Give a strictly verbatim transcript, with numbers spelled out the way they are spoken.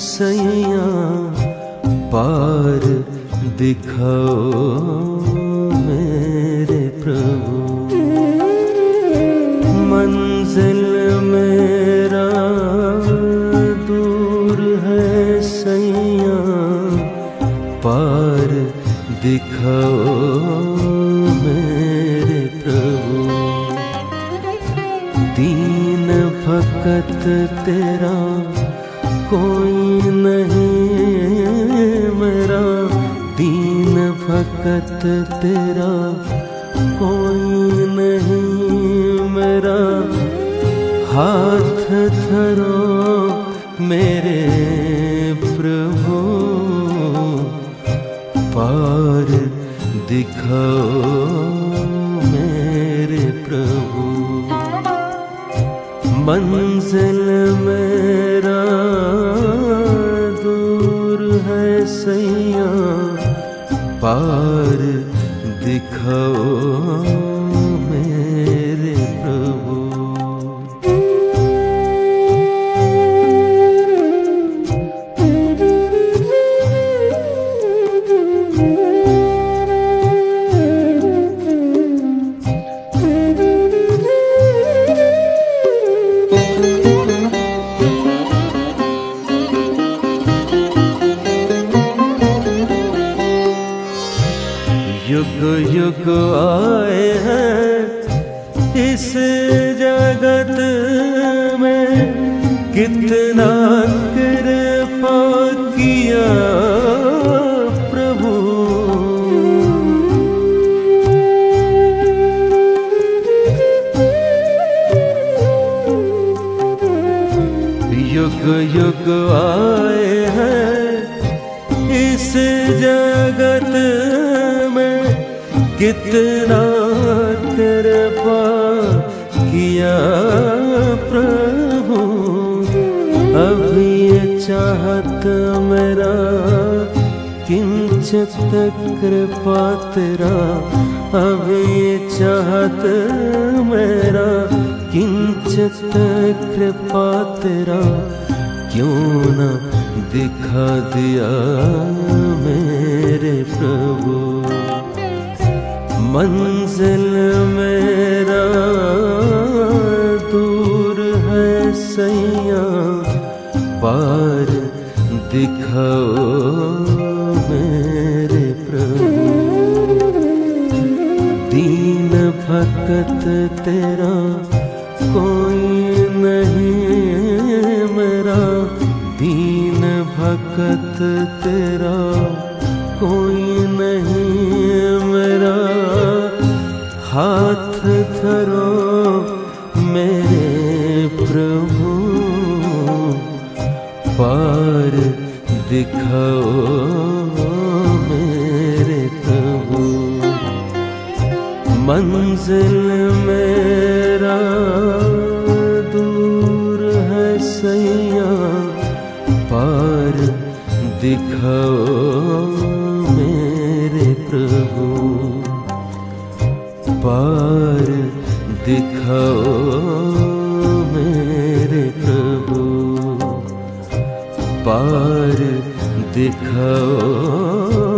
सैया पार दिखाओ मेरे प्रभु। मंजिल मेरा दूर है सैया पार दिखाओ मेरे प्रभु। दीन भक्त तेरा कोई नहीं मेरा, दीन भक्त तेरा कोई नहीं मेरा। हाथ धरो मेरे प्रभु पार दिखाओ मेरे प्रभु। मंजिल मेरा दूर है सैया पार दिखाओ मेरे प्रभु। युग युग आए हैं इस जगत में, कितना कृपा किया प्रभु। युग युग आए हैं इस जगत में, कितना कृपा किया प्रभु। अब ये चाहत मेरा किंचित कृपा तेरा, अब ये चाहत मेरा किंचित कृपा तेरा। क्यों न दिखा दिया मेरे प्रभु। मंजिल मेरा दूर है सैया पार दिखाओ मेरे प्रभु। दीन भक्त तेरा कोई नहीं मेरा, दीन भक्त तेरा कोई नहीं मेरा। हाथ धरो मेरे प्रभु पार दिखाओ मेरे प्रभु। मंजिल मेरा दूर है सैया पार दिखाओ मेरे प्रभु। पार दिखाओ मेरे प्रभु। पार दिखाओ